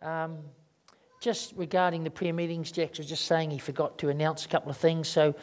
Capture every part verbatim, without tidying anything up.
Um, just regarding the prayer meetings, Jack was just saying he forgot to announce a couple of things. So,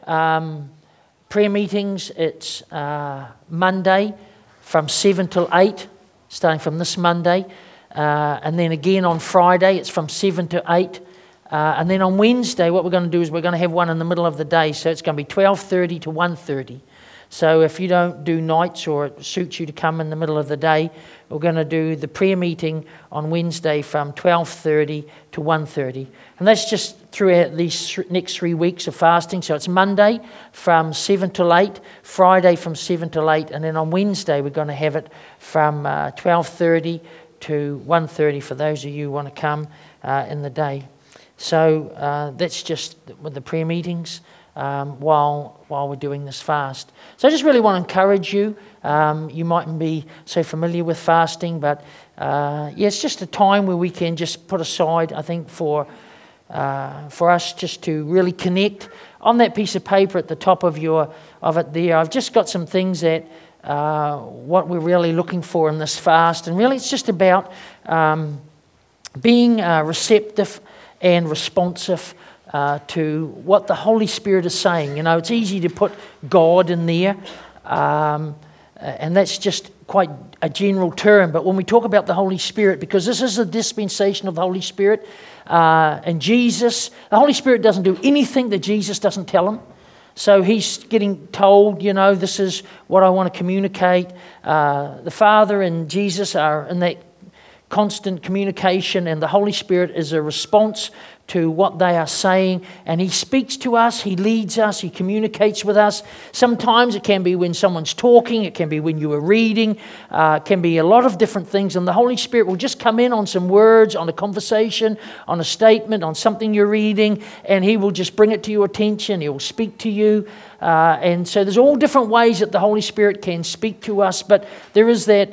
um, prayer meetings, it's uh, Monday from seven till eight, starting from this Monday. Uh, and then again on Friday, it's from seven to eight. Uh, and then on Wednesday, what we're going to do is we're going to have one in the middle of the day. So it's going to be twelve thirty to one thirty. So if you don't do nights or it suits you to come in the middle of the day, we're going to do the prayer meeting on Wednesday from twelve thirty to one thirty. And that's just throughout these th- next three weeks of fasting. So it's Monday from seven till eight, Friday from seven till eight, and then on Wednesday we're going to have it from uh, twelve thirty to one thirty for those of you who want to come uh, in the day. So uh, that's just with the prayer meetings. Um, while while we're doing this fast. So I just really want to encourage you. Um, you mightn't be so familiar with fasting, but uh, yeah, it's just a time where we can just put aside, I think, for uh, for us just to really connect. On that piece of paper at the top of your of it there, I've just got some things that uh, what we're really looking for in this fast, and really it's just about um, being uh, receptive and responsive Uh, to what the Holy Spirit is saying. You know, it's easy to put God in there, um, and that's just quite a general term. But when we talk about the Holy Spirit, because this is a dispensation of the Holy Spirit, uh, and Jesus, the Holy Spirit doesn't do anything that Jesus doesn't tell him. So he's getting told, you know, this is what I want to communicate. Uh, the Father and Jesus are in that constant communication, and the Holy Spirit is a response to what they are saying, and he speaks to us, he leads us, he communicates with us. Sometimes it can be when someone's talking, it can be when you are reading, uh, it can be a lot of different things, and the Holy Spirit will just come in on some words, on a conversation, on a statement, on something you're reading, and he will just bring it to your attention, he will speak to you, uh, and so there's all different ways that the Holy Spirit can speak to us, but there is that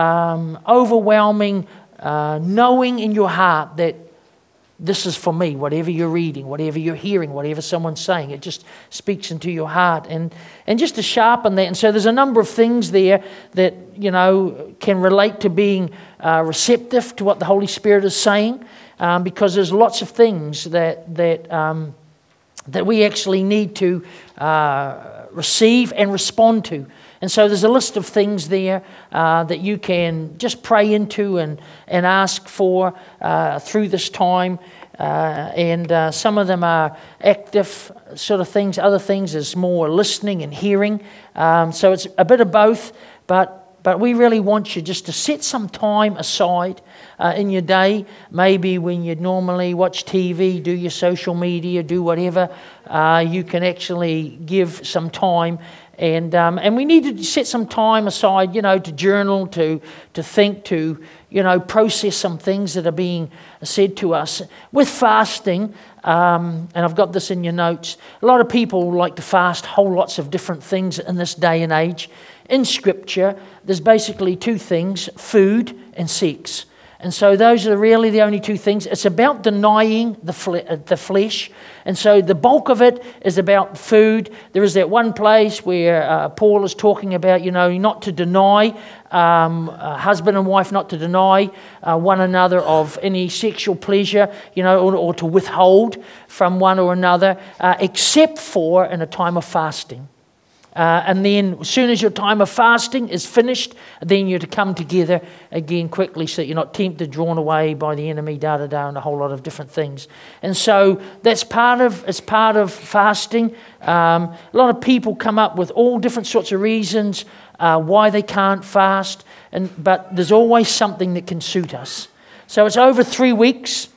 um, overwhelming uh, knowing in your heart that this is for me, whatever you're reading, whatever you're hearing, whatever someone's saying, it just speaks into your heart. And, and just to sharpen that, and so there's a number of things there that, you know, can relate to being uh, receptive to what the Holy Spirit is saying, um, because there's lots of things that, that, um, that we actually need to uh, receive and respond to. And so there's a list of things there uh, that you can just pray into and, and ask for uh, through this time. Uh, and uh, some of them are active sort of things. Other things is more listening and hearing. Um, so it's a bit of both. But but we really want you just to set some time aside uh, in your day. Maybe when you normally watch T V, do your social media, do whatever, uh, you can actually give some time. And um, and we need to set some time aside, you know, to journal, to to think, to, you know, process some things that are being said to us. With fasting, um, and I've got this in your notes, a lot of people like to fast whole lots of different things in this day and age. In Scripture, there's basically two things, food and sex. And so those are really the only two things. It's about denying the fle- the flesh. And so the bulk of it is about food. There is that one place where uh, Paul is talking about, you know, not to deny, um, uh, husband and wife not to deny uh, one another of any sexual pleasure, you know, or, or to withhold from one or another, uh, except for in a time of fasting. Uh, and then as soon as your time of fasting is finished, then you're to come together again quickly so that you're not tempted, drawn away by the enemy, da-da-da, and a whole lot of different things. And so that's part of, it's part of fasting. Um, a lot of people come up with all different sorts of reasons uh, why they can't fast, and but there's always something that can suit us. So it's over three weeks.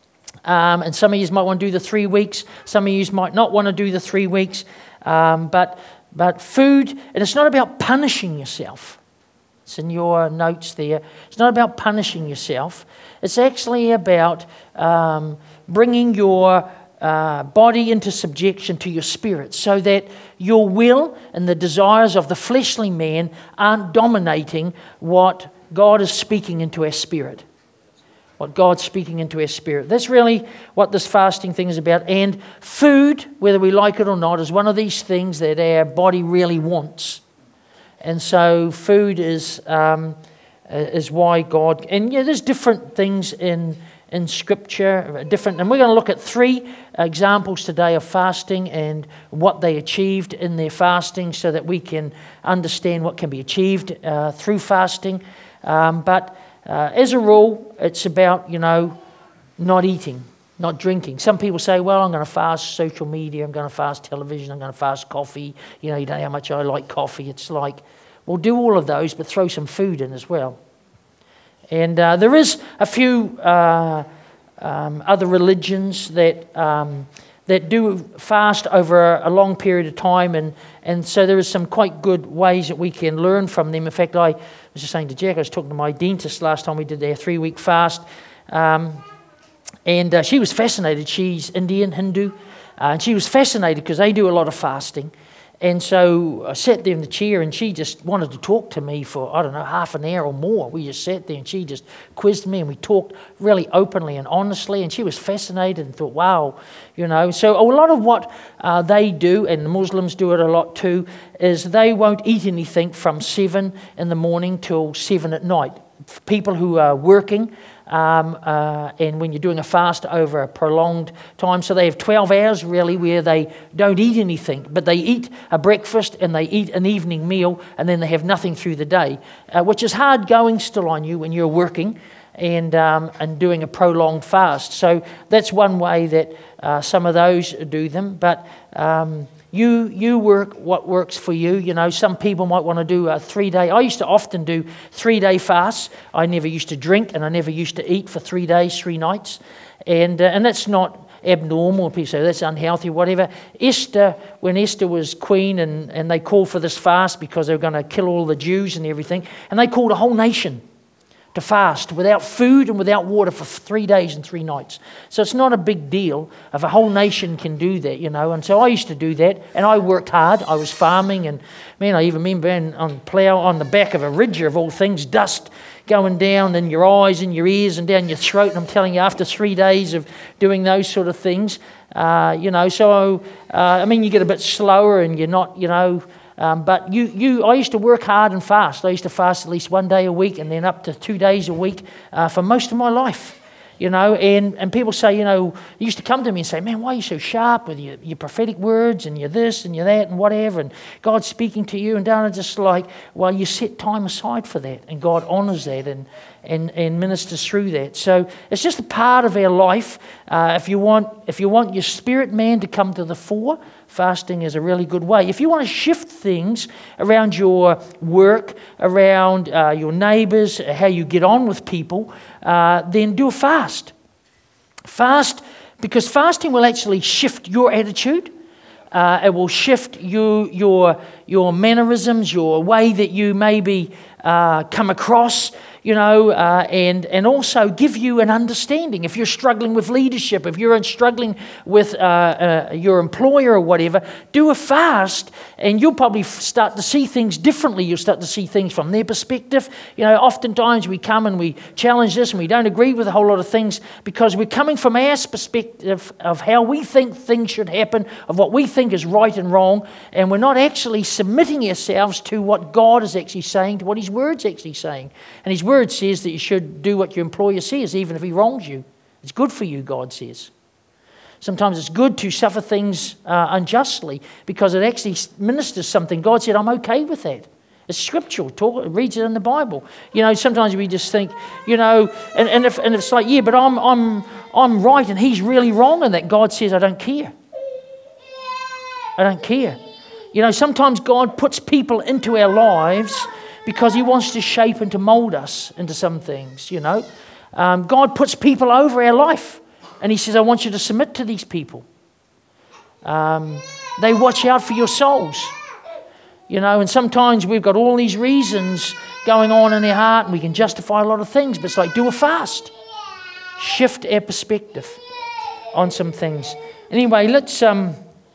Um, and some of you might want to do the three weeks. Some of you might not want to do the three weeks. Um, but... But food, and it's not about punishing yourself. It's in your notes there. It's not about punishing yourself. It's actually about um, bringing your uh, body into subjection to your spirit so that your will and the desires of the fleshly man aren't dominating what God is speaking into our spirit. What God's speaking into our spirit. That's really what this fasting thing is about. And food, whether we like it or not, is one of these things that our body really wants. And so food is um, is why God... And yeah, there's different things in in Scripture, different, and we're going to look at three examples today of fasting and what they achieved in their fasting, so that we can understand what can be achieved uh, through fasting. Um, but uh, as a rule, it's about, you know, not eating, not drinking. Some people say, well, I'm going to fast social media, I'm going to fast television, I'm going to fast coffee. You know, you don't know how much I like coffee. It's like, well, do all of those, but throw some food in as well. And uh, there is a few uh, um, other religions that um, that do fast over a, a long period of time, and, and so there is some quite good ways that we can learn from them. In fact, I was just saying to Jack, I was talking to my dentist last time we did their three-week fast, um, and uh, she was fascinated. She's Indian, Hindu, uh, and she was fascinated because they do a lot of fasting. And so I sat there in the chair, and she just wanted to talk to me for, I don't know, half an hour or more. We just sat there, and she just quizzed me, and we talked really openly and honestly, and she was fascinated and thought, wow, you know. So a lot of what uh, they do, and the Muslims do it a lot too, is they won't eat anything from seven in the morning till seven at night. People who are working, Um, uh, and when you're doing a fast over a prolonged time, so they have twelve hours really where they don't eat anything, but they eat a breakfast and they eat an evening meal, and then they have nothing through the day, uh, which is hard going still on you when you're working and um, and doing a prolonged fast. So that's one way that uh, some of those do them, but um, You you work what works for you. You know, some people might want to do a three-day. I used to often do three-day fasts. I never used to drink, and I never used to eat for three days, three nights. And uh, and that's not abnormal. People say that's unhealthy, whatever. Esther, when Esther was queen, and, and they called for this fast because they were going to kill all the Jews and everything, and they called a whole nation to fast without food and without water for three days and three nights. So it's not a big deal if a whole nation can do that, you know. And so I used to do that, and I worked hard. I was farming, and man, I even remember being on plough on the back of a ridger of all things, dust going down in your eyes and your ears and down your throat. And I'm telling you, after three days of doing those sort of things, uh, you know, so uh, I mean, you get a bit slower, and you're not, you know. Um, but you, you, I used to work hard and fast. I used to fast at least one day a week, and then up to two days a week uh, for most of my life, you know. And, and people say, you know, they used to come to me and say, man, why are you so sharp with your, your prophetic words and your this and your that and whatever, and God's speaking to you, and down and just like, well, you set time aside for that, and God honours that and, and, and ministers through that. So it's just a part of our life. Uh, if you want, if you want your spirit man to come to the fore, fasting is a really good way. If you want to shift things around your work, around uh, your neighbours, how you get on with people, uh, then do a fast. Fast, because fasting will actually shift your attitude. Uh, it will shift you, your, your mannerisms, your way that you maybe uh, come across, you know, uh, and, and also give you an understanding. If you're struggling with leadership, if you're struggling with uh, uh, your employer or whatever, do a fast, and you'll probably start to see things differently. You'll start to see things from their perspective. You know, oftentimes we come and we challenge this, and we don't agree with a whole lot of things because we're coming from our perspective of how we think things should happen, of what we think is right and wrong, and we're not actually submitting ourselves to what God is actually saying, to what His Word's actually saying. And His Word says that you should do what your employer says, even if he wrongs you. It's good for you, God says. Sometimes it's good to suffer things uh, unjustly because it actually ministers something. God said, I'm okay with that. It's scriptural. Talk, it reads it in the Bible. You know, sometimes we just think, you know, and, and, if, and it's like, yeah, but I'm, I'm, I'm right and he's really wrong in that. God says, I don't care. I don't care. You know, sometimes God puts people into our lives because He wants to shape and to mold us into some things, you know. Um, God puts people over our life, and He says, I want you to submit to these people. Um, they watch out for your souls, you know, and sometimes we've got all these reasons going on in our heart, and we can justify a lot of things, but it's like, do a fast. Shift our perspective on some things. Anyway, let's... Um,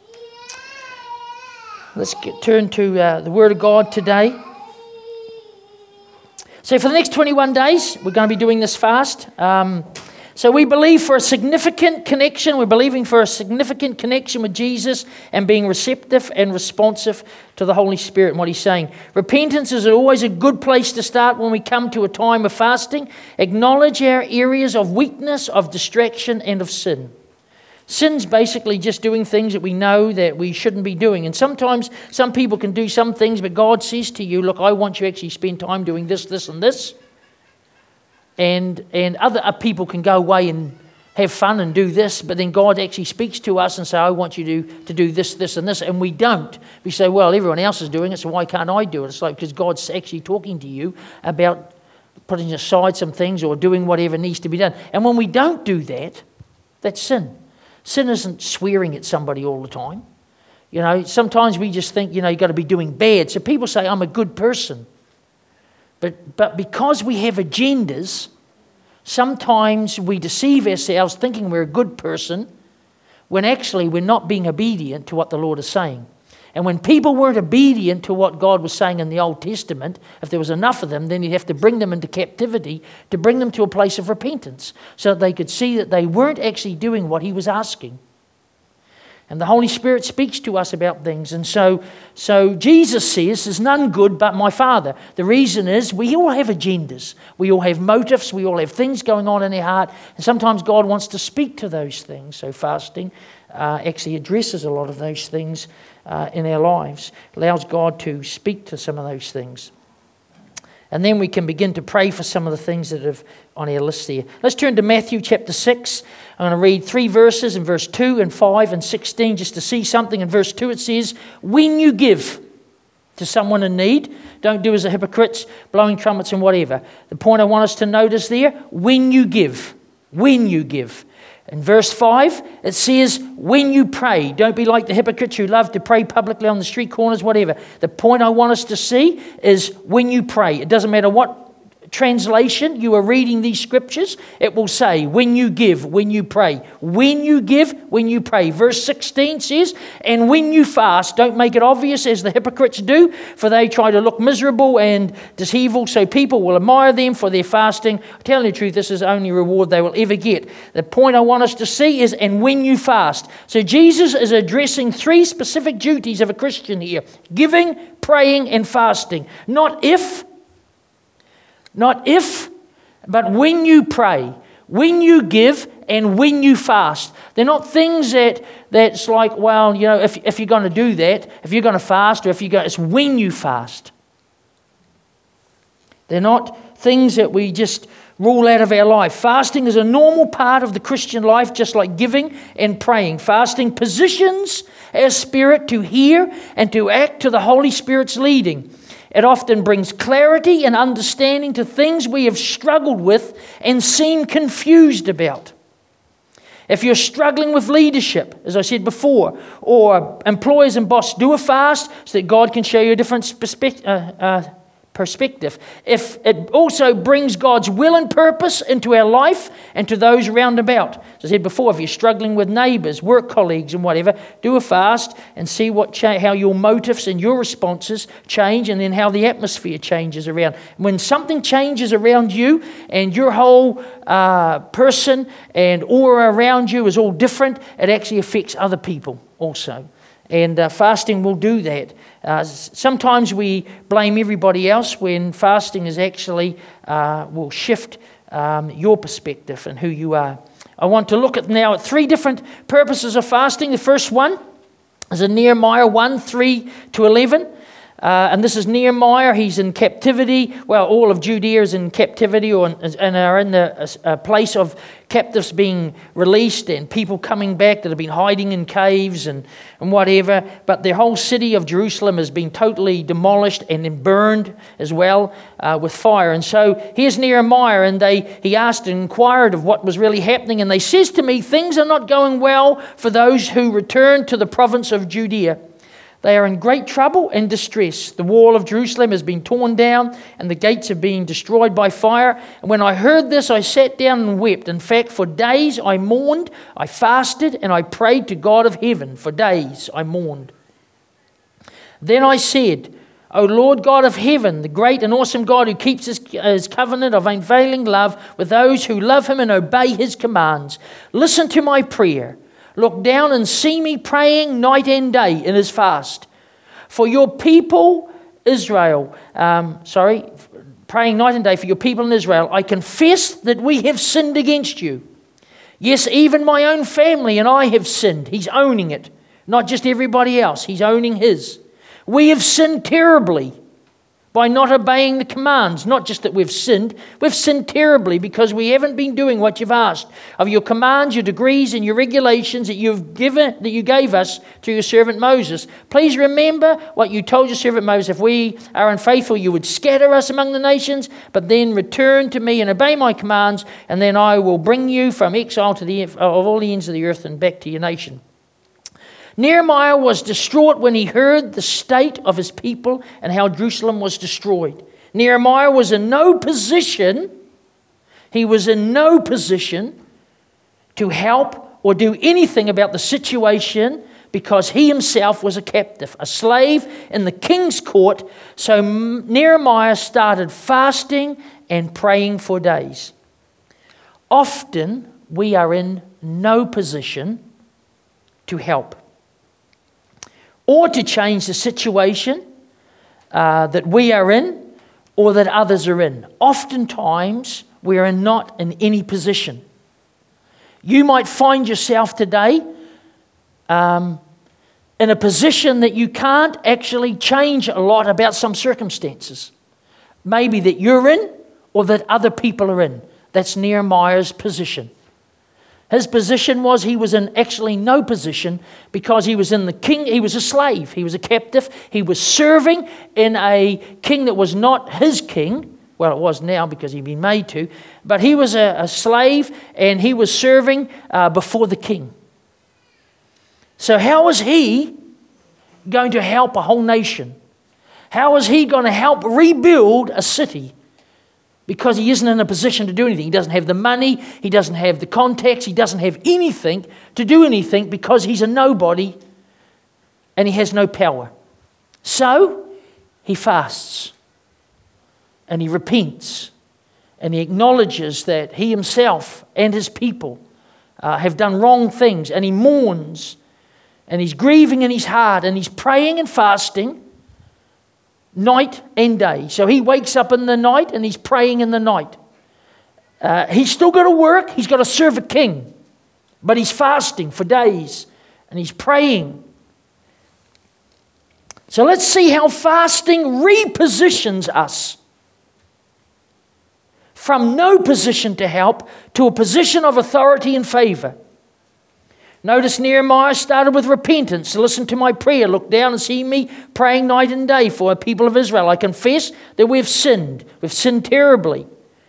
Let's get, turn to uh, the Word of God today. So for the next twenty-one days, we're going to be doing this fast. Um, So we believe for a significant connection. We're believing for a significant connection with Jesus and being receptive and responsive to the Holy Spirit and what He's saying. Repentance is always a good place to start when we come to a time of fasting. Acknowledge our areas of weakness, of distraction, and of sin. Sin's basically just doing things that we know that we shouldn't be doing. And sometimes some people can do some things, but God says to you, look, I want you to actually spend time doing this, this, and this. And and other people can go away and have fun and do this, but then God actually speaks to us and say, I want you to, to do this, this, and this, and we don't. We say, well, everyone else is doing it, so why can't I do it? It's like, because God's actually talking to you about putting aside some things or doing whatever needs to be done. And when we don't do that, that's sin. Sin isn't swearing at somebody all the time. You know, sometimes we just think, you know, you've got to be doing bad. So people say, I'm a good person. But but because we have agendas, sometimes we deceive ourselves thinking we're a good person when actually we're not being obedient to what the Lord is saying. And when people weren't obedient to what God was saying in the Old Testament, if there was enough of them, then He'd have to bring them into captivity to bring them to a place of repentance so that they could see that they weren't actually doing what He was asking. And the Holy Spirit speaks to us about things. And so, so Jesus says, there's none good but my Father. The reason is we all have agendas. We all have motives. We all have things going on in our heart. And sometimes God wants to speak to those things. So fasting uh, actually addresses a lot of those things uh, in our lives. Allows God to speak to some of those things. And then we can begin to pray for some of the things that are on our list there. Let's turn to Matthew chapter six. I'm going to read three verses in verse two and five and sixteen just to see something. In verse two it says, when you give to someone in need, don't do as the hypocrites, blowing trumpets and whatever. The point I want us to notice there, when you give, when you give. In verse five, it says, when you pray, don't be like the hypocrites who love to pray publicly on the street corners, whatever. The point I want us to see is when you pray. It doesn't matter what translation you are reading these scriptures, it will say, when you give, when you pray. When you give, when you pray. Verse sixteen says, and when you fast, don't make it obvious as the hypocrites do, for they try to look miserable and deceitful, so people will admire them for their fasting. Telling the truth, this is the only reward they will ever get. The point I want us to see is, and when you fast. So Jesus is addressing three specific duties of a Christian here. Giving, praying, and fasting. Not if, Not if, but when you pray, when you give, and when you fast. They're not things that that's like, well, you know, if, if you're going to do that, if you're going to fast, or if you're going, it's when you fast. They're not things that we just rule out of our life. Fasting is a normal part of the Christian life, just like giving and praying. Fasting positions our spirit to hear and to act to the Holy Spirit's leading. It often brings clarity and understanding to things we have struggled with and seem confused about. If you're struggling with leadership, as I said before, or employers and boss, do a fast so that God can show you a different perspe- uh, uh, perspective. If it also brings God's will and purpose into our life and to those around about. As I said before, if you're struggling with neighbours, work colleagues and whatever, do a fast and see what cha- how your motives and your responses change, and then how the atmosphere changes around. When something changes around you and your whole uh, person and aura around you is all different, it actually affects other people also. And uh, fasting will do that. Uh, sometimes we blame everybody else when fasting is actually uh, will shift um, your perspective and who you are. I want to look at now at three different purposes of fasting. The first one is in Nehemiah one, three to eleven. Uh, and this is Nehemiah. He's in captivity. Well, all of Judea is in captivity or in, and are in the a place of captives being released and people coming back that have been hiding in caves and, and whatever. But the whole city of Jerusalem has been totally demolished and then burned as well uh, with fire. And so here's Nehemiah, and they he asked and inquired of what was really happening. And they says to me, things are not going well for those who return to the province of Judea. They are in great trouble and distress. The wall of Jerusalem has been torn down and the gates have been destroyed by fire. And when I heard this, I sat down and wept. In fact, for days I mourned, I fasted, and I prayed to God of heaven. For days I mourned. Then I said, O Lord God of heaven, the great and awesome God who keeps his, his covenant of unfailing love with those who love him and obey his commands, listen to my prayer. Look down and see me praying night and day in his fast. For your people, Israel, um, sorry, praying night and day for your people in Israel, I confess that we have sinned against you. Yes, even my own family and I have sinned. He's owning it. Not just everybody else. He's owning his. We have sinned terribly by not obeying the commands. Not just that we've sinned. We've sinned terribly because we haven't been doing what you've asked of your commands, your decrees, and your regulations that you've given, that you gave us through your servant Moses. Please remember what you told your servant Moses. If we are unfaithful, you would scatter us among the nations, but then return to me and obey my commands, and then I will bring you from exile to the of all the ends of the earth and back to your nation. Nehemiah was distraught when he heard the state of his people and how Jerusalem was destroyed. Nehemiah was in no position, he was in no position to help or do anything about the situation because he himself was a captive, a slave in the king's court. So Nehemiah started fasting and praying for days. Often we are in no position to help or to change the situation uh, that we are in or that others are in. Oftentimes, we are not in any position. You might find yourself today um, in a position that you can't actually change a lot about some circumstances. Maybe that you're in or that other people are in. That's Nehemiah's position. His position was he was in actually no position because he was in the king. He was a slave. He was a captive. He was serving in a king that was not his king. Well, it was now because he'd been made to. But he was a, a slave and he was serving uh, before the king. So how was he going to help a whole nation? How was he going to help rebuild a city? Because he isn't in a position to do anything. He doesn't have the money. He doesn't have the contacts. He doesn't have anything to do anything because he's a nobody and he has no power. So he fasts and he repents and he acknowledges that he himself and his people uh, have done wrong things, and he mourns and he's grieving in his heart and he's praying and fasting night and day. So he wakes up in the night and he's praying in the night. Uh, he's still got to work. He's got to serve a king. But he's fasting for days and he's praying. So let's see how fasting repositions us from no position to help to a position of authority and favor. Notice Nehemiah started with repentance. Listen to my prayer. Look down and see me praying night and day for the people of Israel. I confess that we've sinned. We've sinned terribly.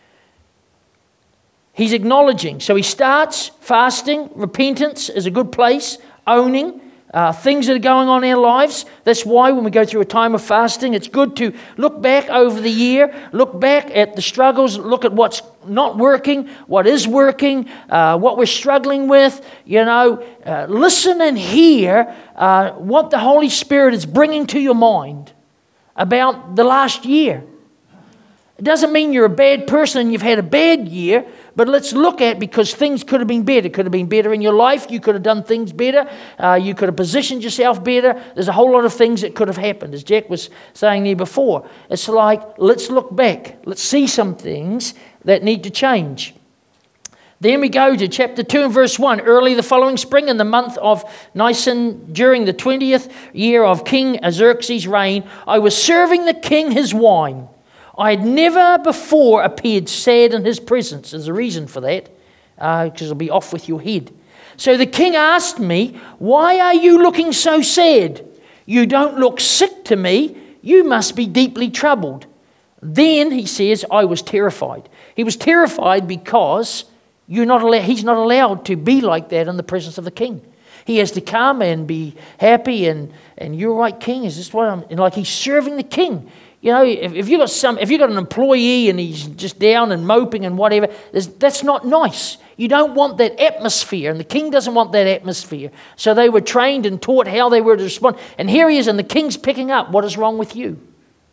He's acknowledging. So he starts fasting. Repentance is a good place. Owning uh, things that are going on in our lives. That's why when we go through a time of fasting, it's good to look back over the year. Look back at the struggles. Look at what's not working, what is working, uh, what we're struggling with. You know, uh, listen and hear uh, what the Holy Spirit is bringing to your mind about the last year. It doesn't mean you're a bad person and you've had a bad year, but let's look at, because things could have been better. Could have been better in your life. You could have done things better. Uh, you could have positioned yourself better. There's a whole lot of things that could have happened, as Jack was saying there before. It's like, let's look back. Let's see some things that need to change. Then we go to chapter two and verse one. Early the following spring, in the month of Nisan, during the twentieth year of King Xerxes' reign, I was serving the king his wine. I had never before appeared sad in his presence. There's a reason for that, because uh, it'll be off with your head. So the king asked me, "Why are you looking so sad? You don't look sick to me. You must be deeply troubled." Then, he says, I was terrified. He was terrified because you're not allowed, he's not allowed to be like that in the presence of the king. He has to come and be happy and, and you're right, king. Is this what I'm... And like he's serving the king. You know, if, if you've got some, if you've got an employee and he's just down and moping and whatever, that's not nice. You don't want that atmosphere, and the king doesn't want that atmosphere. So they were trained and taught how they were to respond. And here he is, and the king's picking up what is wrong with you.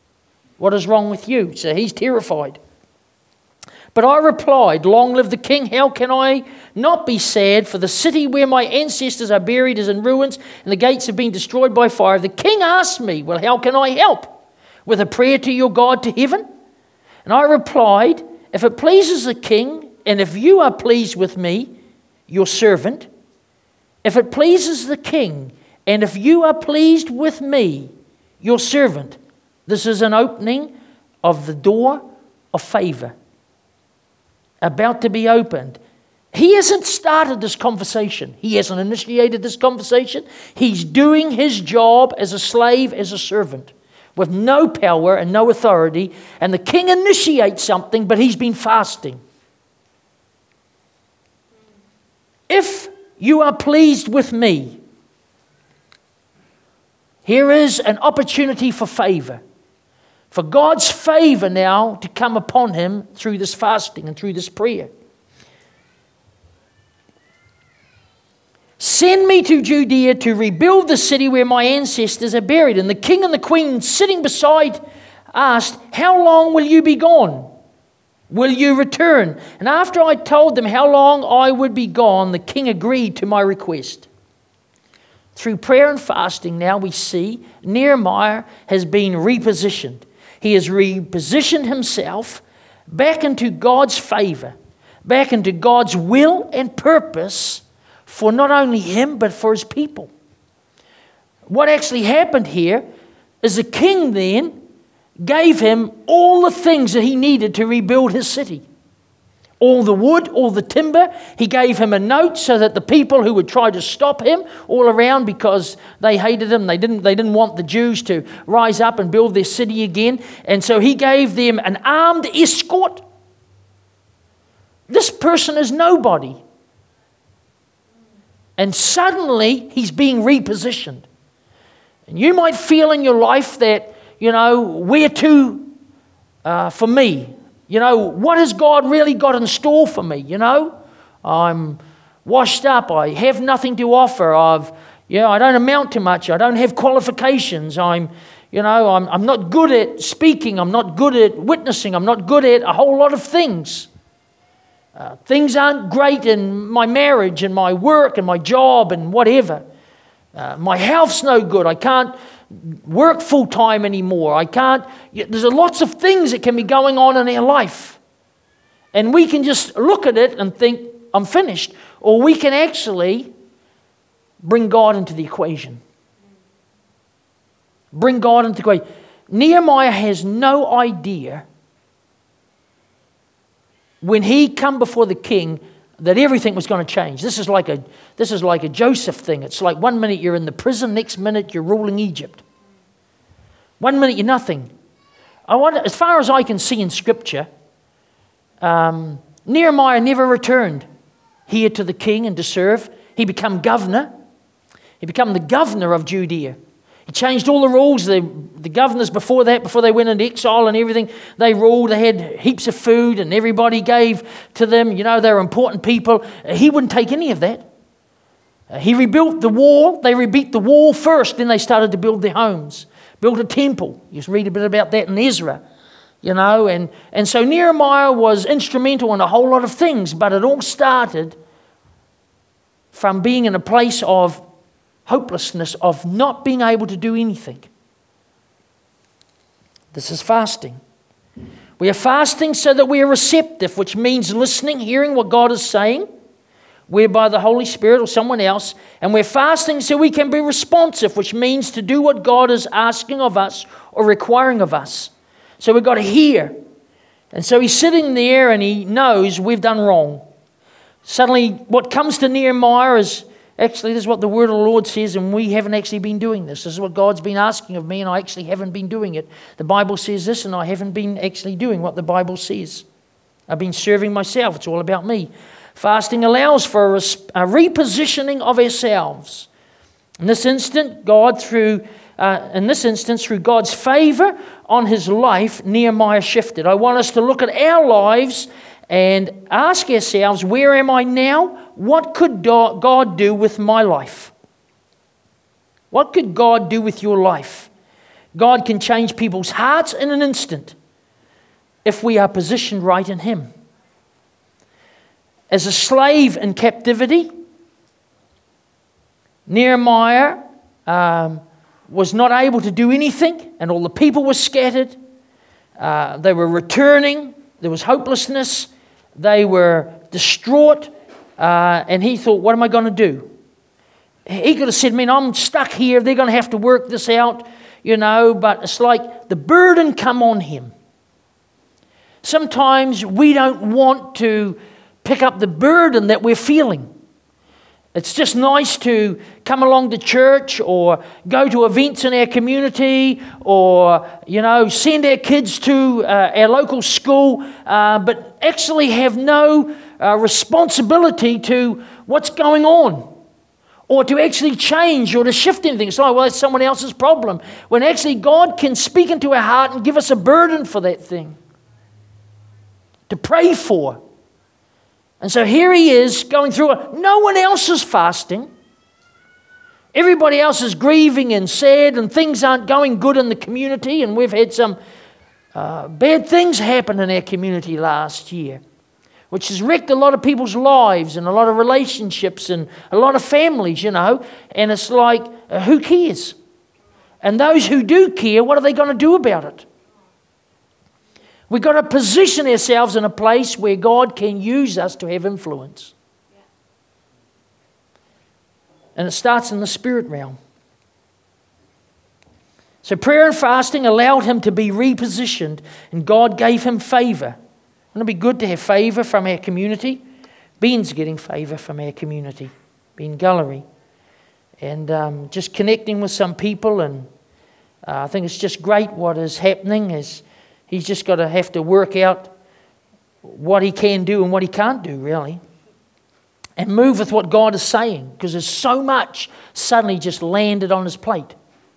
What is wrong with you? So he's terrified. But I replied, long live the king. How can I not be sad? For the city where my ancestors are buried is in ruins, and the gates have been destroyed by fire. The king asked me, well, how can I help? With a prayer to your God to heaven? And I replied, if it pleases the king, and if you are pleased with me, your servant, if it pleases the king, and if you are pleased with me, your servant, this is an opening of the door of favor, about to be opened. He hasn't started this conversation. He hasn't initiated this conversation. He's doing his job as a slave, as a servant, with no power and no authority. And the king initiates something, but he's been fasting. If you are pleased with me, here is an opportunity for favor. For God's favor now to come upon him through this fasting and through this prayer. Send me to Judea to rebuild the city where my ancestors are buried. And the king and the queen sitting beside asked, how long will you be gone? Will you return? And after I told them how long I would be gone, the king agreed to my request. Through prayer and fasting now we see Nehemiah has been repositioned. He has repositioned himself back into God's favor, back into God's will and purpose for not only him, but for his people. What actually happened here is the king then gave him all the things that he needed to rebuild his city. All the wood, all the timber. He gave him a note so that the people who would try to stop him all around because they hated him, they didn't, they didn't want the Jews to rise up and build their city again. And so he gave them an armed escort. This person is nobody. And suddenly he's being repositioned. And you might feel in your life that, you know, where to uh, for me? You know, what has God really got in store for me? You know, I'm washed up. I have nothing to offer. I've, you know, I don't amount to much. I don't have qualifications. I'm, you know, I'm, I'm not good at speaking. I'm not good at witnessing. I'm not good at a whole lot of things. Uh, things aren't great in my marriage and my work and my job and whatever. Uh, my health's no good. I can't work full time anymore. I can't. There's lots of things that can be going on in our life. And we can just look at it and think, I'm finished. Or we can actually bring God into the equation. Bring God into the equation. Nehemiah has no idea when he come before the king that everything was going to change. This is like a this is like a Joseph thing. It's like one minute you're in the prison, next minute you're ruling Egypt. One minute you're nothing. I wonder, as far as I can see in Scripture, um, Nehemiah never returned here to the king and to serve. He became governor. He became the governor of Judea. He changed all the rules. The, the governors before that, before they went into exile and everything, they ruled. They had heaps of food and everybody gave to them. You know, they were important people. He wouldn't take any of that. Uh, he rebuilt the wall. They rebuilt the wall first. Then they started to build their homes. Built a temple. You just read a bit about that in Ezra. You know, and, and so Nehemiah was instrumental in a whole lot of things. But it all started from being in a place of hopelessness, of not being able to do anything. This is fasting. We are fasting so that we are receptive, which means listening, hearing what God is saying, whereby the Holy Spirit or someone else. And we're fasting so we can be responsive, which means to do what God is asking of us or requiring of us. So we've got to hear. And so he's sitting there and he knows we've done wrong. Suddenly what comes to Nehemiah is, actually, this is what the word of the Lord says, and we haven't actually been doing this. This is what God's been asking of me, and I actually haven't been doing it. The Bible says this, and I haven't been actually doing what the Bible says. I've been serving myself. It's all about me. Fasting allows for a, a repositioning of ourselves. In this instant, God through, uh, in this instance, through God's favor on his life, Nehemiah shifted. I want us to look at our lives and ask ourselves, where am I now? What could God do with my life? What could God do with your life? God can change people's hearts in an instant if we are positioned right in Him. As a slave in captivity, Nehemiah um, was not able to do anything, and all the people were scattered. Uh, they were returning. There was hopelessness. They were distraught. Uh, and he thought, what am I going to do? He could have said, man, I'm stuck here. They're going to have to work this out, you know. But it's like the burden come on him. Sometimes we don't want to pick up the burden that we're feeling. It's just nice to come along to church or go to events in our community or, you know, send our kids to uh, our local school, uh, but actually have no uh, responsibility to what's going on or to actually change or to shift anything. It's like, well, it's someone else's problem. When actually God can speak into our heart and give us a burden for that thing to pray for. And so here he is going through it. No one else is fasting. Everybody else is grieving and sad, and things aren't going good in the community. And we've had some uh, bad things happen in our community last year, which has wrecked a lot of people's lives and a lot of relationships and a lot of families, you know. And it's like, uh, who cares? And those who do care, what are they going to do about it? We've got to position ourselves in a place where God can use us to have influence. And it starts in the spirit realm. So prayer and fasting allowed him to be repositioned, and God gave him favor. Wouldn't it be good to have favor from our community? Ben's getting favor from our community, Ben Gallery. And um, just connecting with some people, and uh, I think it's just great what is happening. Is He's just got to have to work out what he can do and what he can't do, really. And move with what God is saying, because there's so much suddenly just landed on his plate.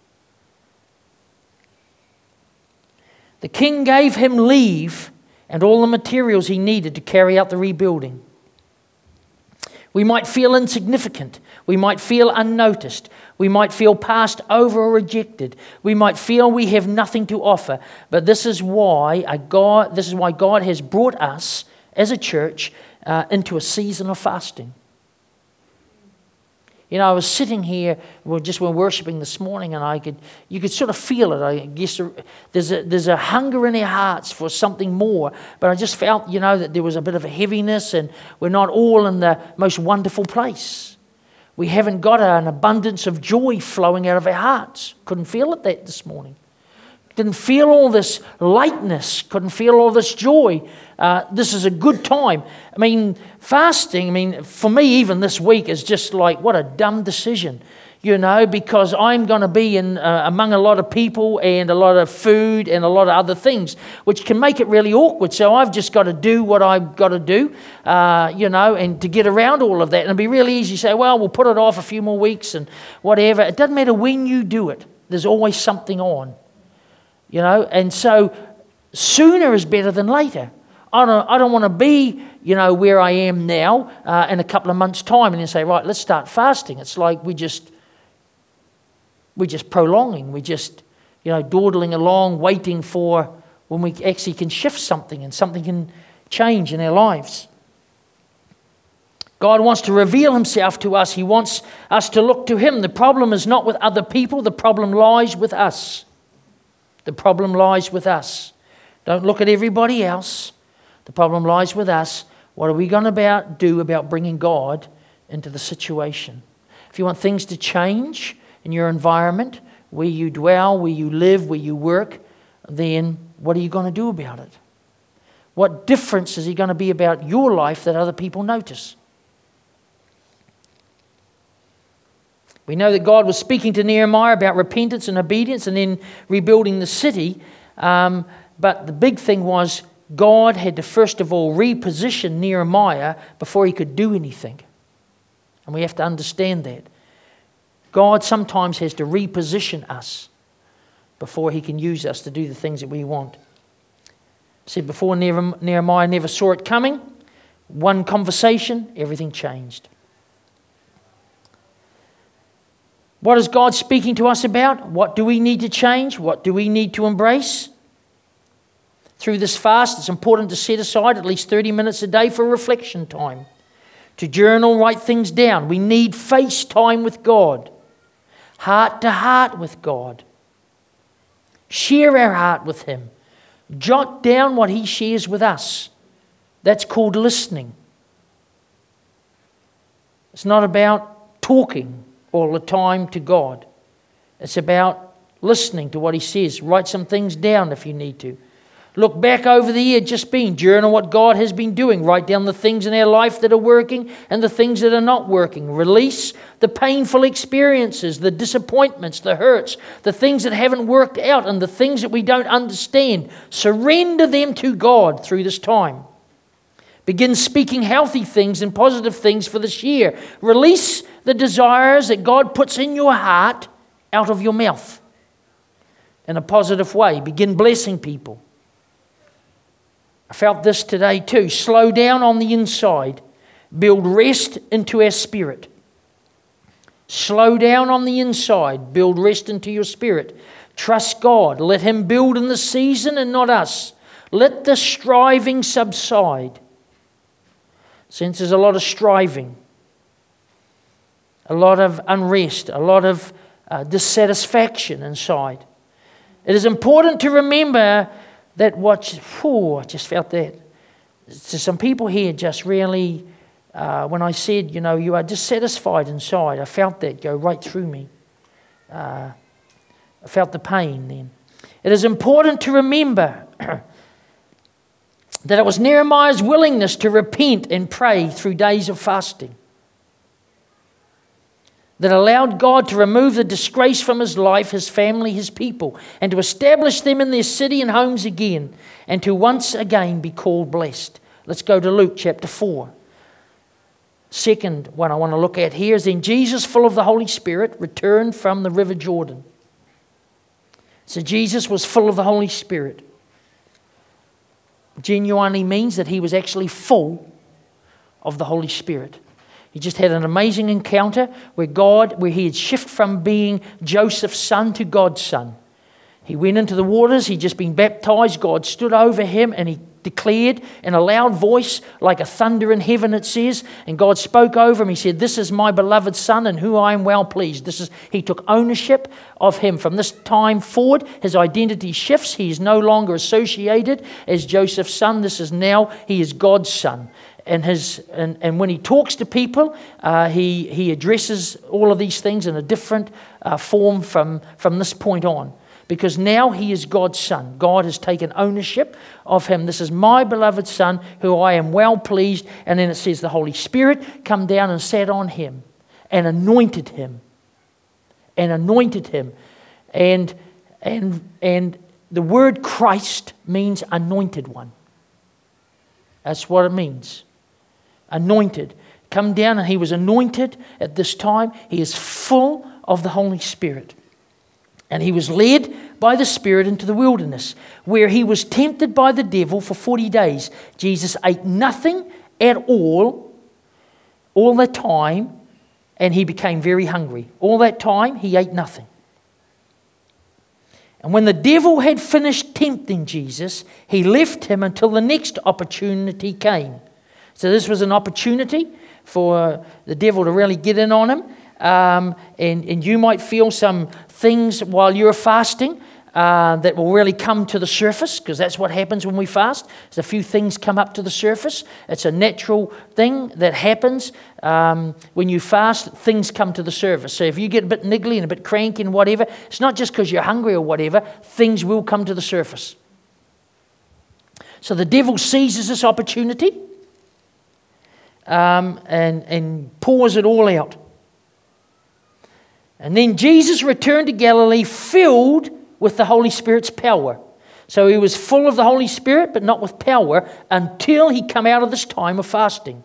The king gave him leave and all the materials he needed to carry out the rebuilding. We might feel insignificant. We might feel unnoticed. We might feel passed over or rejected. We might feel we have nothing to offer. But this is why a God, this is why God has brought us as a church uh, into a season of fasting. You know, I was sitting here, we just were worshiping this morning, and I could, you could sort of feel it. I guess there's a, there's a hunger in our hearts for something more. But I just felt, you know, that there was a bit of a heaviness, and we're not all in the most wonderful place. We haven't got an abundance of joy flowing out of our hearts. Couldn't feel it that this morning. Didn't feel all this lightness. Couldn't feel all this joy. Uh, this is a good time. I mean, fasting, I mean, for me, even this week is just like, what a dumb decision, you know, because I'm going to be in uh, among a lot of people and a lot of food and a lot of other things, which can make it really awkward. So I've just got to do what I've got to do, uh, you know, and to get around all of that. And it'd be really easy to say, well, we'll put it off a few more weeks and whatever. It doesn't matter when you do it. There's always something on, you know, and so sooner is better than later. I don't, I don't want to be, you know, where I am now uh, in a couple of months' time and then say, right, let's start fasting. It's like we just, we're just prolonging. We're just, you know, dawdling along, waiting for when we actually can shift something and something can change in our lives. God wants to reveal himself to us. He wants us to look to him. The problem is not with other people. The problem lies with us. The problem lies with us. Don't look at everybody else. The problem lies with us. What are we going to about do about bringing God into the situation? If you want things to change in your environment, where you dwell, where you live, where you work, then what are you going to do about it? What difference is it going to be about your life that other people notice? We know that God was speaking to Nehemiah about repentance and obedience and then rebuilding the city. Um, but the big thing was God had to first of all reposition Nehemiah before he could do anything. And we have to understand that. God sometimes has to reposition us before he can use us to do the things that we want. I said before, Nehemiah never saw it coming. One conversation, everything changed. What is God speaking to us about? What do we need to change? What do we need to embrace? Through this fast, it's important to set aside at least thirty minutes a day for reflection time, to journal, write things down. We need face time with God, heart to heart with God. Share our heart with Him. Jot down what He shares with us. That's called listening. It's not about talking all the time to God. It's about listening to what He says. Write some things down if you need to. Look back over the year just been. Journal what God has been doing. Write down the things in our life that are working and the things that are not working. Release the painful experiences, the disappointments, the hurts, the things that haven't worked out and the things that we don't understand. Surrender them to God through this time. Begin speaking healthy things and positive things for this year. Release the desires that God puts in your heart out of your mouth in a positive way. Begin blessing people. I felt this today too. Slow down on the inside. Build rest into our spirit. Slow down on the inside. Build rest into your spirit. Trust God. Let Him build in the season and not us. Let the striving subside. Since there's a lot of striving, a lot of unrest, a lot of uh, dissatisfaction inside. It is important to remember that what, oh, I just felt that. So some people here just really, uh, when I said, you know, you are dissatisfied inside, I felt that go right through me. Uh, I felt the pain then. It is important to remember that it was Nehemiah's willingness to repent and pray through days of fasting that allowed God to remove the disgrace from his life, his family, his people, and to establish them in their city and homes again, and to once again be called blessed. Let's go to Luke chapter four. Second one I want to look at here is then Jesus, full of the Holy Spirit, returned from the river Jordan. So Jesus was full of the Holy Spirit. Genuinely means that he was actually full of the Holy Spirit. He just had an amazing encounter where God, where he had shifted from being Joseph's son to God's son. He went into the waters, he'd just been baptized, God stood over him and he declared in a loud voice like a thunder in heaven, it says, and God spoke over him. He said, "This is my beloved son in whom I am well pleased." This is, he took ownership of him. From this time forward, his identity shifts. He is no longer associated as Joseph's son. This is now, he is God's son. And his and, and when he talks to people, uh, he he addresses all of these things in a different uh, form from, from this point on. Because now he is God's son. God has taken ownership of him. This is my beloved son who I am well pleased. And then it says the Holy Spirit come down and sat on him and anointed him. And anointed him. And, and, and the word Christ means anointed one. That's what it means. Anointed. Come down, and he was anointed at this time. He is full of the Holy Spirit. And he was led by the Spirit into the wilderness, where he was tempted by the devil for forty days. Jesus ate nothing at all, all the time, and he became very hungry. All that time, he ate nothing. And when the devil had finished tempting Jesus, he left him until the next opportunity came. So this was an opportunity for the devil to really get in on him. Um, and, and you might feel some things while you're fasting uh, that will really come to the surface, because that's what happens when we fast. There's a few things come up to the surface. It's a natural thing that happens um, when you fast. Things come to the surface. So if you get a bit niggly and a bit cranky and whatever, it's not just because you're hungry or whatever. Things will come to the surface. So the devil seizes this opportunity um, and, and pours it all out. And then Jesus returned to Galilee filled with the Holy Spirit's power. So he was full of the Holy Spirit, but not with power, until he come out of this time of fasting.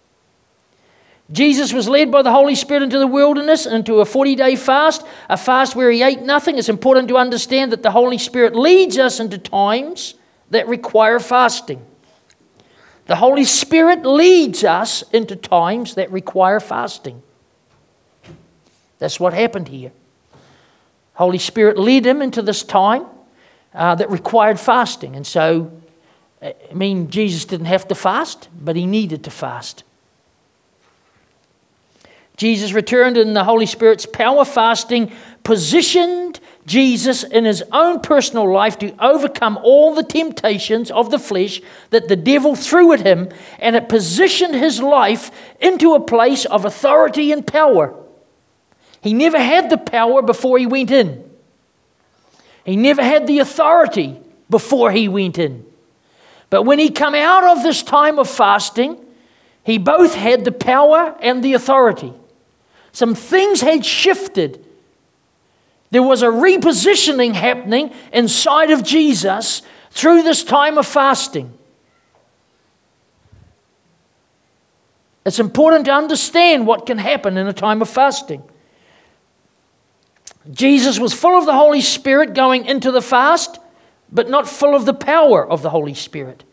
Jesus was led by the Holy Spirit into the wilderness, into a forty-day fast, a fast where he ate nothing. It's important to understand that the Holy Spirit leads us into times that require fasting. The Holy Spirit leads us into times that require fasting. That's what happened here. Holy Spirit led him into this time uh, that required fasting. And so, I mean, Jesus didn't have to fast, but he needed to fast. Jesus returned in the Holy Spirit's power. Fasting positioned Jesus in his own personal life to overcome all the temptations of the flesh that the devil threw at him, and it positioned his life into a place of authority and power. He never had the power before he went in. He never had the authority before he went in. But when he came out of this time of fasting, he both had the power and the authority. Some things had shifted. There was a repositioning happening inside of Jesus through this time of fasting. It's important to understand what can happen in a time of fasting. Jesus was full of the Holy Spirit going into the fast, but not full of the power of the Holy Spirit.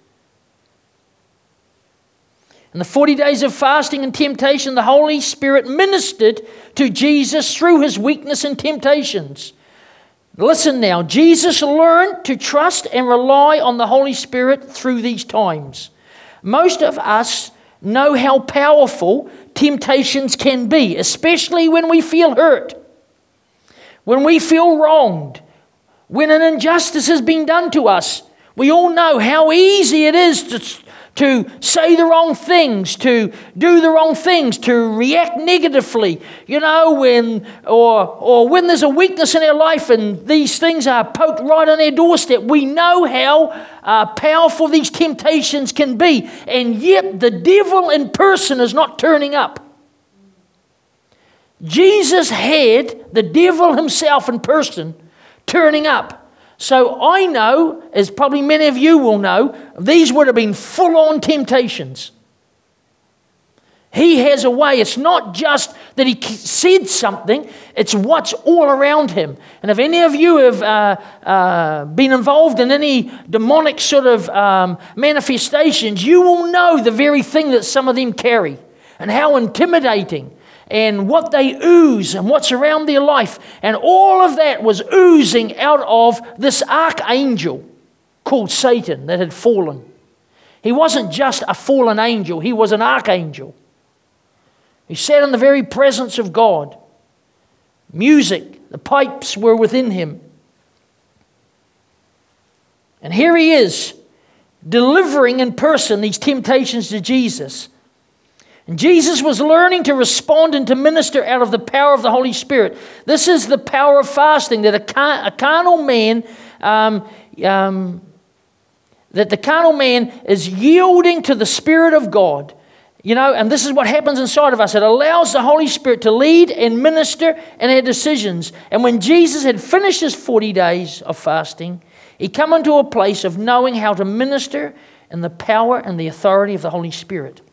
In the forty days of fasting and temptation, the Holy Spirit ministered to Jesus through his weakness and temptations. Listen now, Jesus learned to trust and rely on the Holy Spirit through these times. Most of us know how powerful temptations can be, especially when we feel hurt, when we feel wronged, when an injustice has been done to us. We all know how easy it is to to say the wrong things, to do the wrong things, to react negatively, you know, when or or when there's a weakness in our life and these things are poked right on our doorstep. We know how uh, powerful these temptations can be, and yet the devil in person is not turning up. Jesus had the devil himself in person turning up. So I know, as probably many of you will know, these would have been full-on temptations. He has a way. It's not just that he said something, it's what's all around him. And if any of you have uh, uh, been involved in any demonic sort of um, manifestations, you will know the very thing that some of them carry and how intimidating and what they ooze and what's around their life. And all of that was oozing out of this archangel called Satan that had fallen. He wasn't just a fallen angel, he was an archangel. He sat in the very presence of God. Music, the pipes were within him. And here he is, delivering in person these temptations to Jesus. And Jesus was learning to respond and to minister out of the power of the Holy Spirit. This is the power of fasting, that a, car- a carnal man, um, um, that the carnal man is yielding to the Spirit of God. You know, and this is what happens inside of us. It allows the Holy Spirit to lead and minister in our decisions. And when Jesus had finished his forty days of fasting, he came into a place of knowing how to minister in the power and the authority of the Holy Spirit.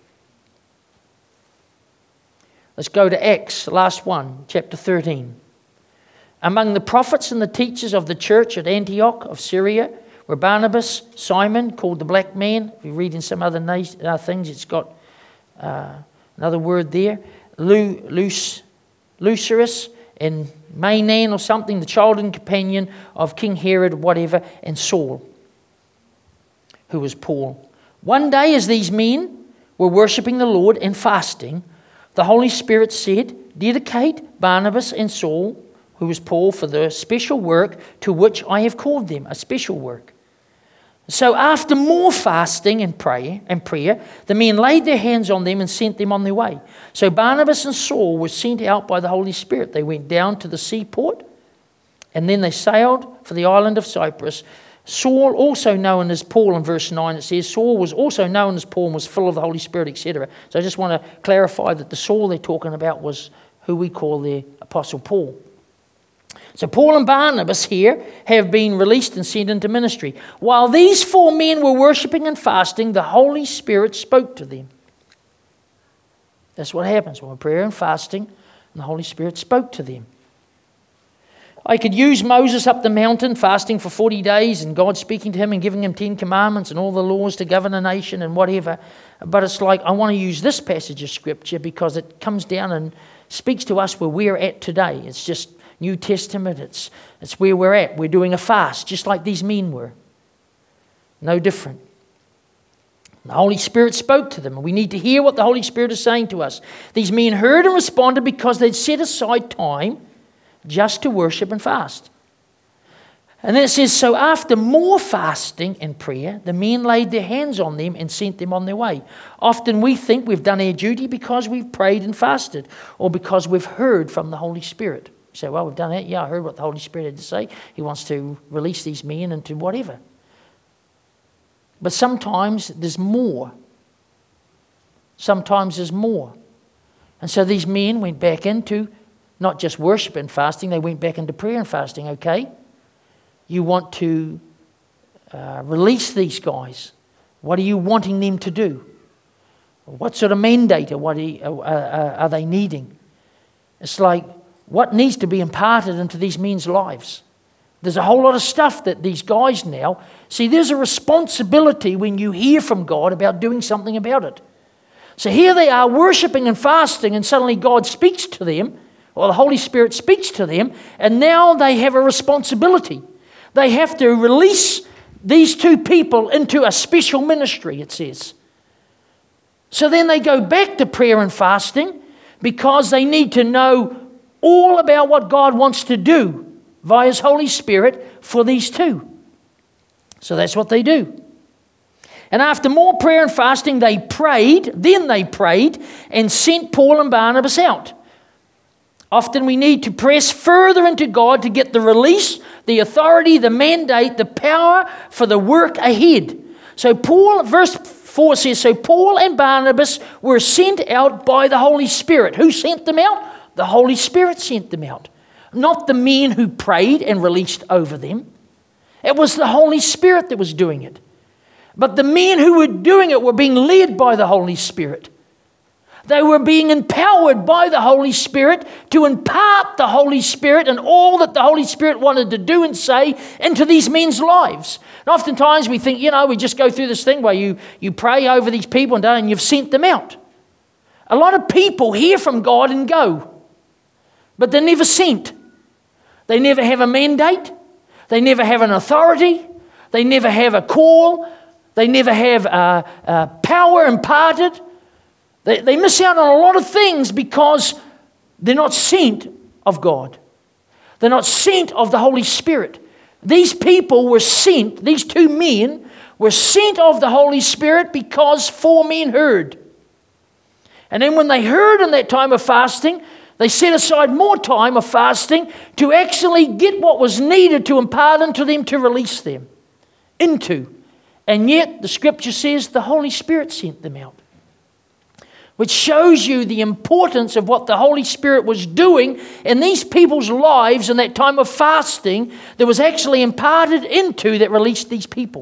Let's go to Acts, last one, chapter thirteen. Among the prophets and the teachers of the church at Antioch of Syria were Barnabas, Simon, called the Black Man. If you read in some other na- uh, things, it's got uh, another word there. Lu- Luce, Lucerus and Mainan or something, the child and companion of King Herod, whatever, and Saul, who was Paul. One day as these men were worshipping the Lord and fasting, the Holy Spirit said, "Dedicate Barnabas and Saul," who was Paul, "for the special work to which I have called them," a special work. So after more fasting and prayer, and prayer, the men laid their hands on them and sent them on their way. So Barnabas and Saul were sent out by the Holy Spirit. They went down to the seaport, and then they sailed for the island of Cyprus. Saul, also known as Paul, in verse nine it says, Saul was also known as Paul and was full of the Holy Spirit, et cetera. So I just want to clarify that the Saul they're talking about was who we call the Apostle Paul. So Paul and Barnabas here have been released and sent into ministry. While these four men were worshipping and fasting, the Holy Spirit spoke to them. That's what happens when we're prayer and fasting, and the Holy Spirit spoke to them. I could use Moses up the mountain fasting for forty days and God speaking to him and giving him ten commandments and all the laws to govern a nation and whatever. But it's like I want to use this passage of Scripture because it comes down and speaks to us where we're at today. It's just New Testament. It's, it's where we're at. We're doing a fast just like these men were. No different. The Holy Spirit spoke to them, and we need to hear what the Holy Spirit is saying to us. These men heard and responded because they'd set aside time just to worship and fast. And then it says, so after more fasting and prayer, the men laid their hands on them and sent them on their way. Often we think we've done our duty because we've prayed and fasted, or because we've heard from the Holy Spirit. You say, well, we've done that. Yeah, I heard what the Holy Spirit had to say. He wants to release these men into whatever. But sometimes there's more. Sometimes there's more. And so these men went back into not just worship and fasting, they went back into prayer and fasting, okay? You want to uh, release these guys. What are you wanting them to do? What sort of mandate or what are, you, uh, uh, are they needing? It's like, what needs to be imparted into these men's lives? There's a whole lot of stuff that these guys now... See, there's a responsibility when you hear from God about doing something about it. So here they are worshipping and fasting, and suddenly God speaks to them, or the Holy Spirit speaks to them, and now they have a responsibility. They have to release these two people into a special ministry, it says. So then they go back to prayer and fasting because they need to know all about what God wants to do via His Holy Spirit for these two. So that's what they do. And after more prayer and fasting, they prayed, then they prayed and sent Paul and Barnabas out. Often we need to press further into God to get the release, the authority, the mandate, the power for the work ahead. So Paul, verse four says, so Paul and Barnabas were sent out by the Holy Spirit. Who sent them out? The Holy Spirit sent them out. Not the men who prayed and released over them. It was the Holy Spirit that was doing it. But the men who were doing it were being led by the Holy Spirit. They were being empowered by the Holy Spirit to impart the Holy Spirit and all that the Holy Spirit wanted to do and say into these men's lives. And oftentimes we think, you know, we just go through this thing where you, you pray over these people and, and you've sent them out. A lot of people hear from God and go, but they're never sent. They never have a mandate. They never have an authority. They never have a call. They never have uh, uh, power imparted. They, they miss out on a lot of things because they're not sent of God. They're not sent of the Holy Spirit. These people were sent, these two men were sent of the Holy Spirit because four men heard. And then when they heard in that time of fasting, they set aside more time of fasting to actually get what was needed to impart into them to release them into. And yet the Scripture says the Holy Spirit sent them out, which shows you the importance of what the Holy Spirit was doing in these people's lives in that time of fasting that was actually imparted into that released these people.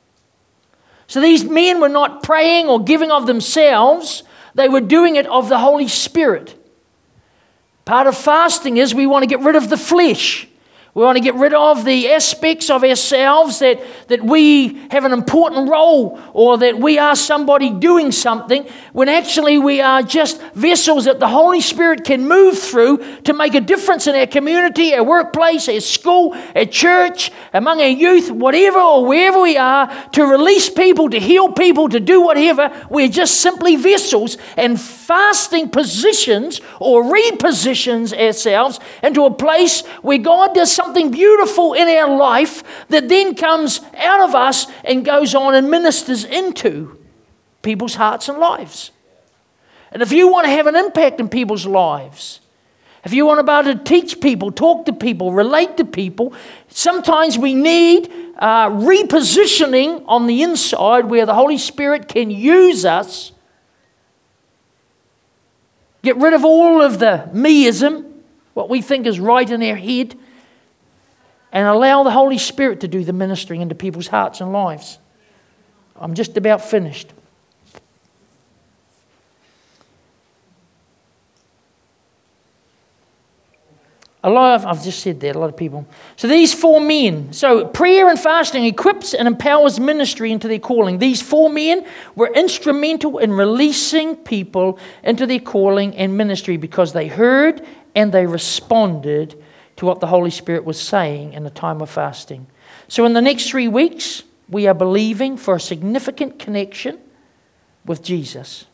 So these men were not praying or giving of themselves. They were doing it of the Holy Spirit. Part of fasting is we want to get rid of the flesh. We want to get rid of the aspects of ourselves that, that we have an important role or that we are somebody doing something when actually we are just vessels that the Holy Spirit can move through to make a difference in our community, our workplace, our school, our church, among our youth, whatever or wherever we are, to release people, to heal people, to do whatever. We're just simply vessels, and fasting positions or repositions ourselves into a place where God does something something beautiful in our life that then comes out of us and goes on and ministers into people's hearts and lives. And if you want to have an impact in people's lives, if you want to be able to teach people, talk to people, relate to people, sometimes we need uh, repositioning on the inside where the Holy Spirit can use us. Get rid of all of the meism, what we think is right in our head, and allow the Holy Spirit to do the ministering into people's hearts and lives. I'm just about finished. A lot of, I've just said that, a lot of people. So these four men, so prayer and fasting equips and empowers ministry into their calling. These four men were instrumental in releasing people into their calling and ministry because they heard and they responded to what the Holy Spirit was saying in a time of fasting. So in the next three weeks, we are believing for a significant connection with Jesus.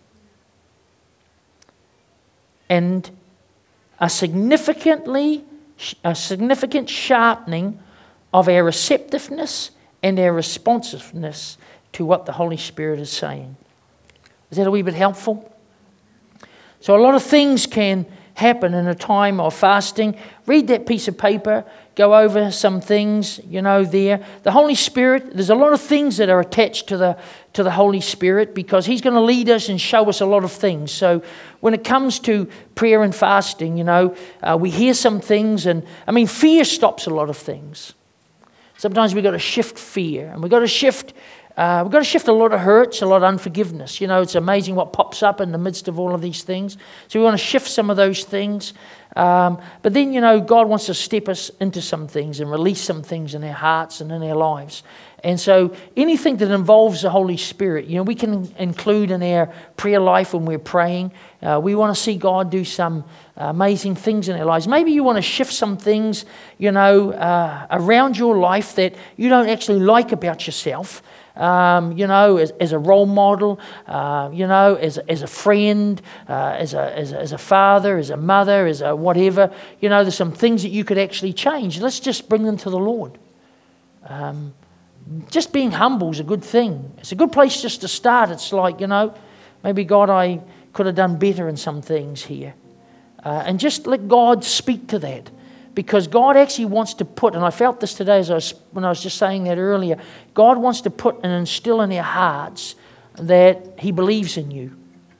And a significantly, a significant sharpening of our receptiveness and our responsiveness to what the Holy Spirit is saying. Is that a wee bit helpful? So a lot of things can happen in a time of fasting. Read that piece of paper, go over some things, you know, there. The Holy Spirit, there's a lot of things that are attached to the to the Holy Spirit because He's going to lead us and show us a lot of things. So when it comes to prayer and fasting, you know, uh, we hear some things, and I mean, fear stops a lot of things. Sometimes we've got to shift fear, and we've got to shift Uh, we've got to shift a lot of hurts, a lot of unforgiveness. You know, it's amazing what pops up in the midst of all of these things. So we want to shift some of those things. Um, but then, you know, God wants to step us into some things and release some things in our hearts and in our lives. And so anything that involves the Holy Spirit, you know, we can include in our prayer life when we're praying. Uh, we want to see God do some amazing things in our lives. Maybe you want to shift some things, you know, uh, around your life that you don't actually like about yourself. Um, you know, as, as a role model, uh, you know, as, as a friend, uh, as, a, as, a, as a father, as a mother, as a whatever. You know, there's some things that you could actually change. Let's just bring them to the Lord. Um, just being humble is a good thing. It's a good place just to start. It's like, you know, maybe God, I could have done better in some things here. Uh, and just let God speak to that. Because God actually wants to put, and I felt this today as I was, when I was just saying that earlier, God wants to put and instill in our hearts that He believes in you.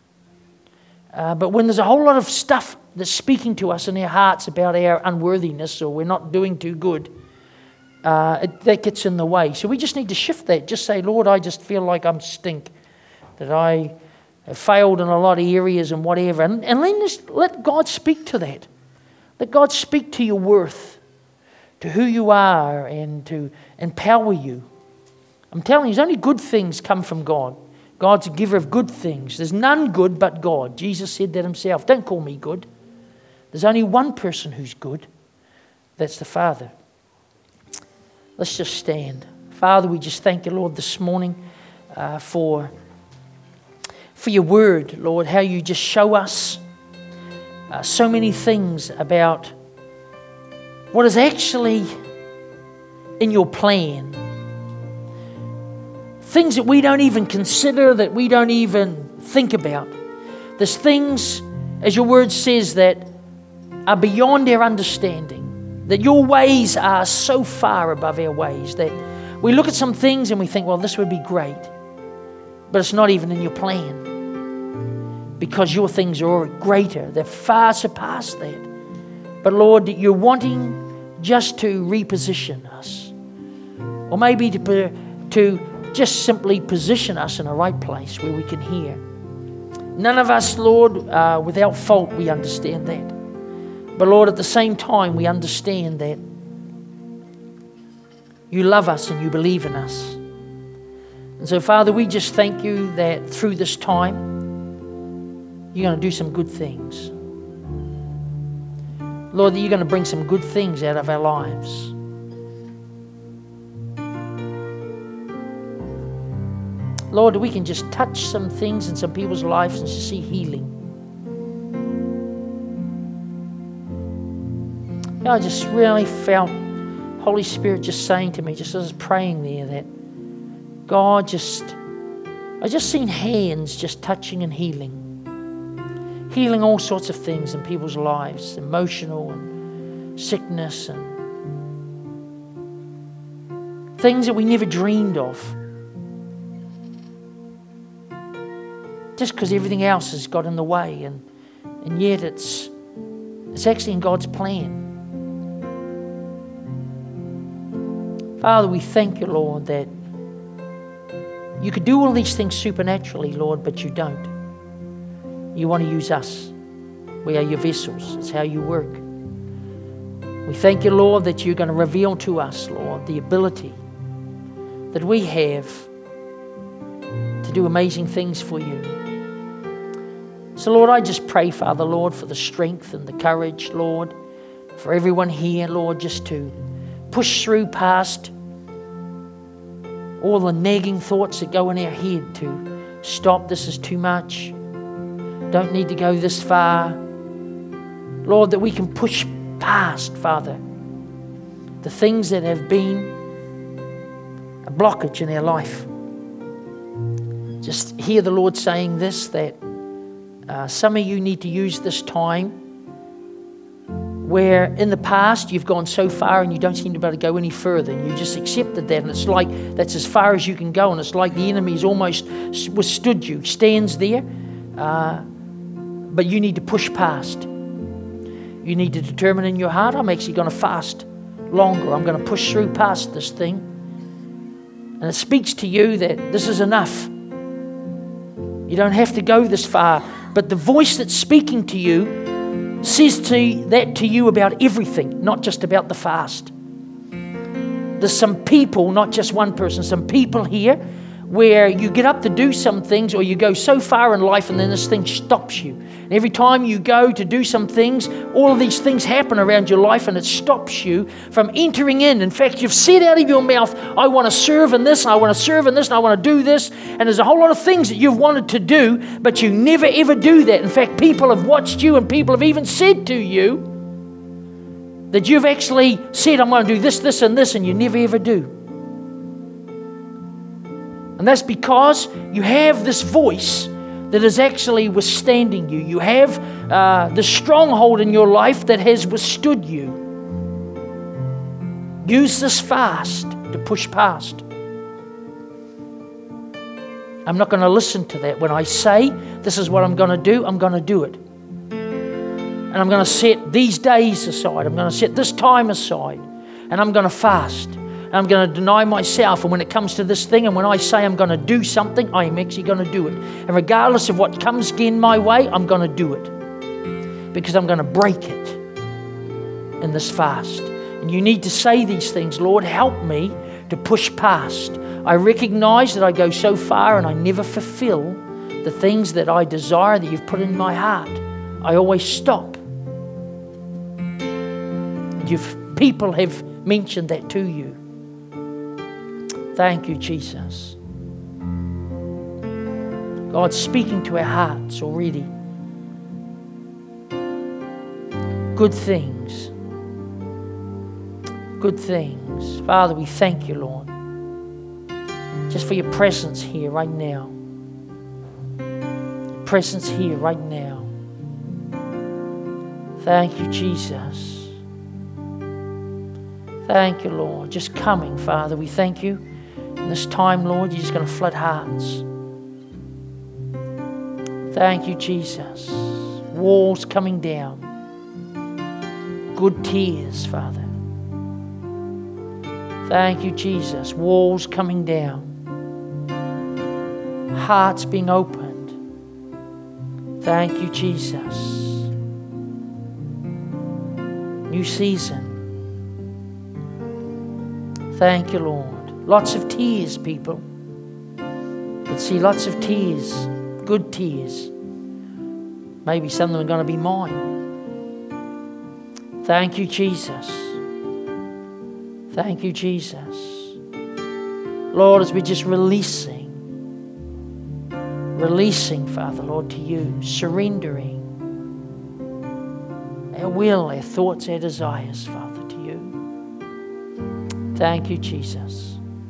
Uh, but when there's a whole lot of stuff that's speaking to us in our hearts about our unworthiness or we're not doing too good, uh, it, that gets in the way. So we just need to shift that. Just say, Lord, I just feel like I'm stink, that I have failed in a lot of areas and whatever. And, and then just let God speak to that. Let God speak to your worth, to who you are, and to empower you. I'm telling you, there's only good things come from God. God's a giver of good things. There's none good but God. Jesus said that Himself. Don't call me good. There's only one person who's good. That's the Father. Let's just stand. Father, we just thank you, Lord, this morning uh, for, for your word, Lord, how you just show us Uh, so many things about what is actually in your plan. Things that we don't even consider, that we don't even think about. There's things, as your word says, that are beyond our understanding. That your ways are so far above our ways that we look at some things and we think, well, this would be great. But it's not even in your plan. Because your things are greater. They're far surpassed that. But Lord, you're wanting just to reposition us. Or maybe to, to just simply position us in a right place where we can hear. None of us, Lord, uh, without fault, we understand that. But Lord, at the same time, we understand that you love us and you believe in us. And so, Father, we just thank you that through this time, you're going to do some good things. Lord, that you're going to bring some good things out of our lives. Lord, we can just touch some things in some people's lives and see healing. I just really felt Holy Spirit just saying to me, just as I was praying there, that God just, I just seen hands just touching and healing. Healing all sorts of things in people's lives, emotional and sickness and things that we never dreamed of. Just because everything else has got in the way, and, and yet it's, it's actually in God's plan. Father, we thank you, Lord, that you could do all these things supernaturally, Lord, but you don't. You want to use us. We are your vessels. It's how you work. We thank you, Lord, that you're going to reveal to us, Lord, the ability that we have to do amazing things for you. So, Lord, I just pray, Father, Lord, for the strength and the courage, Lord, for everyone here, Lord, just to push through past all the nagging thoughts that go in our head to stop, this is too much, don't need to go this far. Lord, that we can push past, Father, the things that have been a blockage in our life. Just hear the Lord saying this, that uh, some of you need to use this time where in the past you've gone so far and you don't seem to be able to go any further, and you just accepted that, and it's like that's as far as you can go, and it's like the enemy's almost withstood you, stands there, uh, but you need to push past. You need to determine in your heart, I'm actually going to fast longer. I'm going to push through past this thing. And it speaks to you that this is enough. You don't have to go this far. But the voice that's speaking to you says to that to you about everything, not just about the fast. There's some people, not just one person, some people here where you get up to do some things, or you go so far in life and then this thing stops you. And every time you go to do some things, all of these things happen around your life and it stops you from entering in. In fact, you've said out of your mouth, I want to serve in this, and I want to serve in this, and I want to do this. And there's a whole lot of things that you've wanted to do, but you never ever do that. In fact, people have watched you, and people have even said to you that you've actually said, I'm going to do this, this, and this, and you never ever do. And that's because you have this voice that is actually withstanding you. You have uh, the stronghold in your life that has withstood you. Use this fast to push past. I'm not going to listen to that. When I say this is what I'm going to do, I'm going to do it. And I'm going to set these days aside. I'm going to set this time aside. And I'm going to fast. I'm going to deny myself, and when it comes to this thing, and when I say I'm going to do something, I am actually going to do it. And regardless of what comes again my way, I'm going to do it, because I'm going to break it in this fast. And you need to say these things, Lord, help me to push past. I recognize that I go so far and I never fulfill the things that I desire that you've put in my heart. I always stop. And you've, people have mentioned that to you. Thank you, Jesus. God's speaking to our hearts already. Good things. Good things. Father, we thank you, Lord, just for your presence here right now. Presence here right now. Thank you, Jesus. Thank you, Lord. Just coming, Father. We thank you. In this time, Lord, you're just going to flood hearts. Thank you, Jesus. Walls coming down. Good tears, Father. Thank you, Jesus. Walls coming down. Hearts being opened. Thank you, Jesus. New season. Thank you, Lord. Lots of tears, people. But see, lots of tears. Good tears. Maybe some of them are going to be mine. Thank you, Jesus. Thank you, Jesus. Lord, as we're just releasing, releasing, Father, Lord, to you, surrendering our will, our thoughts, our desires, Father, to you. Thank you, Jesus.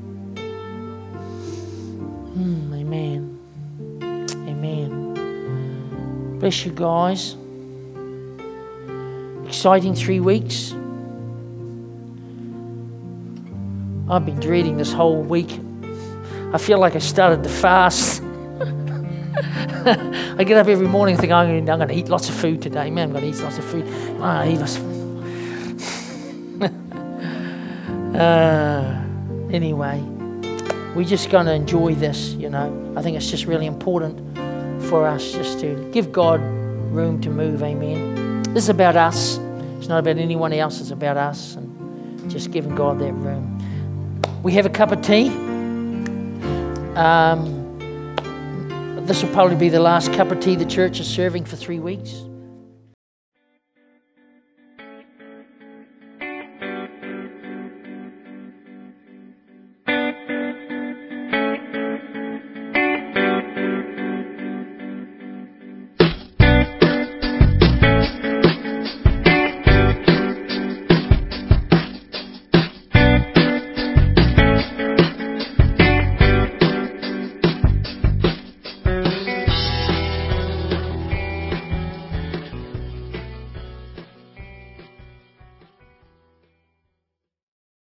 Mm, amen. Amen. Bless you guys. Exciting three weeks. I've been dreading this whole week. I feel like I started to fast. I get up every morning and think, I'm going, to, I'm going to eat lots of food today. Man, I'm going to eat lots of food. I'm going to eat lots of food. uh, anyway, we're just going to enjoy this, you know. I think it's just really important for us just to give God room to move, amen. This is about us. It's not about anyone else, it's about us, and just giving God that room. We have a cup of tea. Um, this will probably be the last cup of tea the church is serving for three weeks.